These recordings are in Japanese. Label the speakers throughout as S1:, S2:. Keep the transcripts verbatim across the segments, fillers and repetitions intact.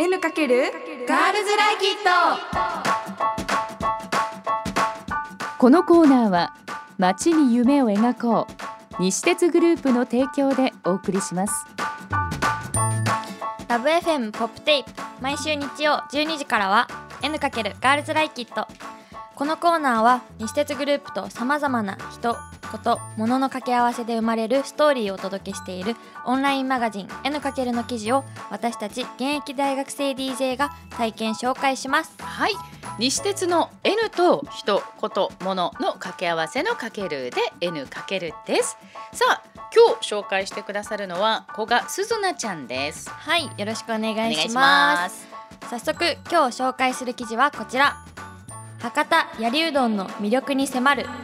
S1: N× ガールズライキット。
S2: このコーナーは街に夢を描こう西鉄グループの提供でお送りします。
S3: ラブ エフエム ポップテープ、毎週日曜じゅうにじからは N× ガールズライキット。このコーナーは西鉄グループとさまざまな人、こと、物の掛け合わせで生まれるストーリーをお届けしているオンラインマガジン N× の記事を私たち現役大学生 ディージェー が体験紹介します。
S4: はい、西鉄の N と人、こと、物の掛け合わせのかけるで N× です。さあ、今日紹介してくださるのは古賀すずなちゃんです。
S3: はい、よろしくお願いします。
S4: お願いします。
S3: 早速今日紹介する記事はこちら。博多やりうどんの魅力に迫る。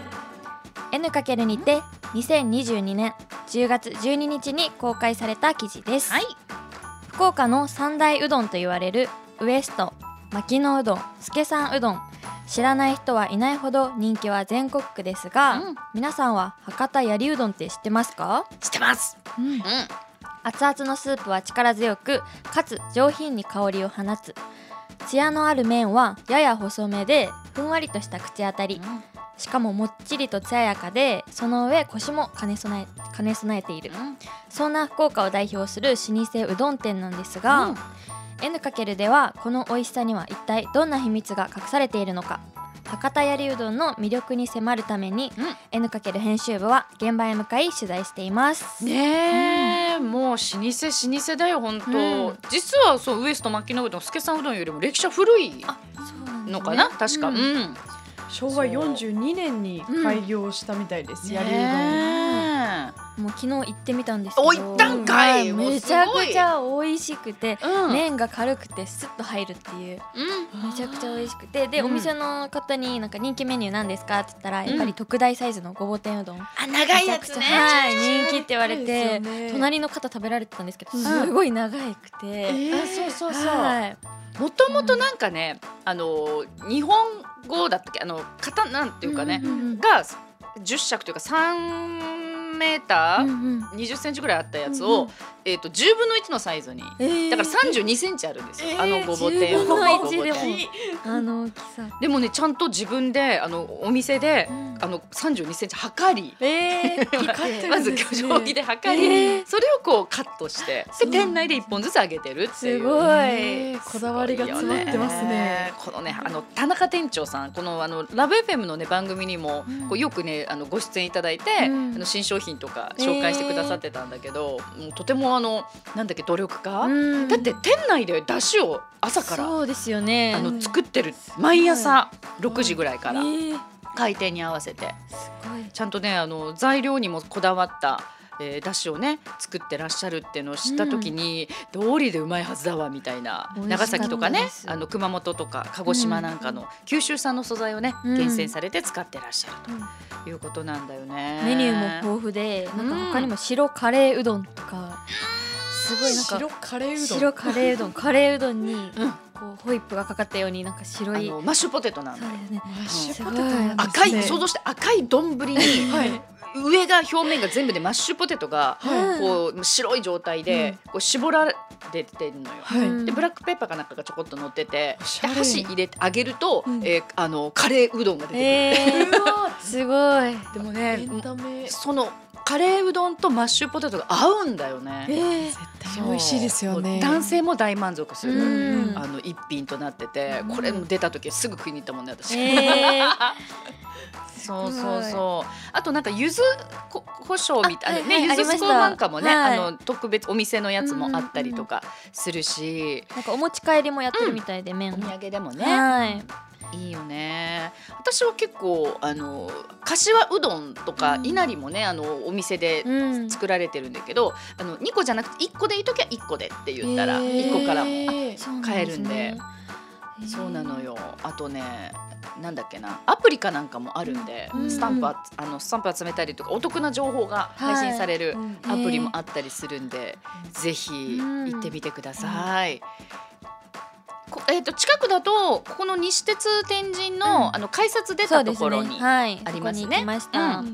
S3: N× にてにせんにじゅうにねんじゅうがつじゅうににちに公開された記事です。
S4: はい、
S3: 福岡の三大うどんと言われるウエスト、牧野うどん、助さんうどん。知らない人はいないほど人気は全国区ですが、うん、皆さんは博多やりうどんって知ってますか？
S4: 知ってます、うんうん、
S3: 熱々のスープは力強く、かつ上品に香りを放つ。ツヤのある麺はやや細めでふんわりとした口当たり、うん、しかももっちりと艶やかで、その上コシも兼ね備え、兼ね備えている、うん、そんな福岡を代表する老舗うどん店なんですが、うん、N× ではこの美味しさには一体どんな秘密が隠されているのか、博多やりうどんの魅力に迫るために、うん、N× 編集部は現場へ向かい取材しています
S4: ね。え、うん、もう老舗老舗だよ本当、うん、実はそうウエスト牧野うどん、助さんうどんよりも歴史は古いのかな、ね、確か、うんうん、
S5: しょうわよんじゅうにねんに開業したみたいです、うん、やりうどん。
S3: もう昨日行ってみたんですけど、
S4: お行ったんかい、
S3: めちゃくちゃ美味しくて、うん、麺が軽くてスッと入るっていう、うん、めちゃくちゃ美味しくて、で、うん、お店の方になんか人気メニューなんですかって言ったら、うん、やっぱり特大サイズのごぼ天うどん、
S4: あ、長いやつね、
S3: はい、人気って言われて、ね、隣の方食べられてたんですけど、すごい長くて、うん、
S4: えー、そうそうそう、はい、もともとなんかね、あの日本語だったっけ、あの型なんていうかね、うんうんうん、がじゅっしゃくというかさんメーター、うんうん、にじゅっセンチぐらいあったやつを、うんうん、えー、とじゅうぶんのいちのサイズに、えー、だからさんじゅうにセンチあるんですよ、えー、あのごぼ天を、
S3: じゅうぶんのいちでもあの大きさ
S4: でもね、ちゃんと自分であのお店で、うん、あのさんじゅうにセンチ測り、えー、まず挙定規で測り、えー、それをこうカットしてで店内でいっぽんずつ揚げてるっていう、
S3: すごい、
S5: えー、こだわりが詰まってますね。
S4: このね、あの田中店長さん、このあのラブ エフエム の、ね、番組にも、うん、こうよくね、あのご出演いただいて、うん、あの新商品とか紹介してくださってたんだけど、えー、もうとてもあのなんだっけ努力家、うん、だって店内で出汁を朝から
S3: そうですよね、
S4: あの作ってる、毎朝ろくじぐらいから、うん、えー、開店に合わせてすごいちゃんとね、あの材料にもこだわったえー、だしをね作ってらっしゃるっていうのを知った時に、うん、道理でうまいはずだわみたいな、長崎とかね、あの熊本とか鹿児島なんかの九州産の素材をね、うん、厳選されて使ってらっしゃるということなんだよね、
S3: うん、メニューも豊富で、なんか他にも白カレーうどんとか、すごいなんか
S5: 白カレーうどん
S3: 白カレーうどんカレーうどんに、うん、こうホイップがかかったようになんか白い
S4: あのマッシュポテトなんだよ、
S3: ね、
S5: マッシュポテトなんですね、
S4: 赤い、想像して赤い丼に、はい、上が表面が全部でマッシュポテトがこう白い状態でこう絞られてるのよ、はい、でブラックペッパーかなんかがちょこっと乗ってて、で箸入れてあげると、うん、えー、あのカレーうどんが出てくる、
S3: えー、すごい。
S4: でもね、そのカレーうどんとマッシュポテトが合うんだよね、
S5: えー、絶対美味しいですよね。
S4: 男性も大満足する、うん、あの一品となってて、これ出た時すぐ食いに行ったもんね私、えーそうそうそう。あとなんか柚子こ胡椒みたいなね、柚子スコなんかもね、はい、あの特別お店のやつもあったりとかするし、
S3: なんかお持ち帰りもやってるみたいで、麺、
S4: うん、お土産でもね、
S3: はい、
S4: いいよね。私は結構あの柏うどんとか稲荷もね、あのお店で作られてるんだけど、うん、あのにこじゃなくていっこでいいときはいっこでって言ったらいっこからも買えるんで、そうなのよ。あとね、なんだっけな、アプリかなんかもあるんで、うん、スタンプあのスタンプ集めたりとかお得な情報が配信されるアプリもあったりするんで、はい、ぜひ行ってみてください、うん、こえー、と近くだとここの西鉄天神 の,、うん、あの改札出たところにありますね。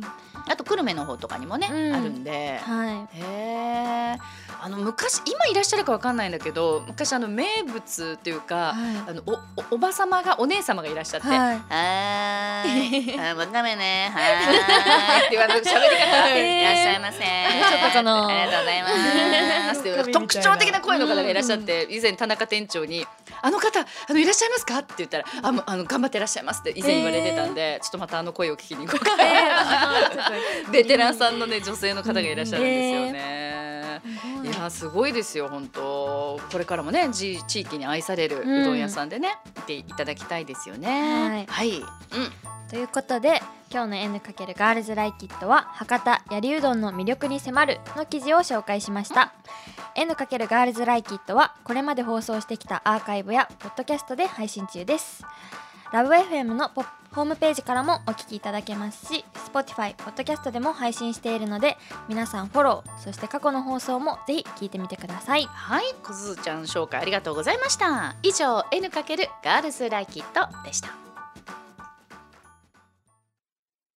S4: あと久留米の方とかにもね、
S3: うん
S4: あるんで、
S3: は
S4: へえ。あの昔今いらっしゃるかわかんないんだけど、昔あの名物っていうか、
S3: はい
S4: あのおおおばさまがお姉様がいらっしゃって、
S3: はい
S4: はーい、あわかめね、はーいっていうあの喋り方、
S3: えー
S4: いらっしゃいませ。
S3: ちょっとこの
S4: ありがとうございますっていう特徴的な声の方がいらっしゃって、以前田中店長にあの方あのいらっしゃいますかって言ったら、あもうあの頑張ってらっしゃいますって以前言われてたんで、ちょっとまたあの声を聞きに行こうかな。ベテランさんのね女性の方がいらっしゃるんですよね。いやすごいですよ本当。これからもねじ地域に愛されるうどん屋さんでね、いていただきたいですよね。はい、はい、うん。
S3: ということで今日の N× ガールズライキットは博多やりうどんの魅力に迫るの記事を紹介しました。 N× ガールズライキットはこれまで放送してきたアーカイブやポッドキャストで配信中です。ラブ エフエム のポホームページからもお聞きいただけますし、 Spotify、ポッドキャストでも配信しているので皆さんフォロー、そして過去の放送もぜひ聞いてみてください。
S4: はい、こずちゃん紹介ありがとうございました。以上 N× ガールズライキットでした。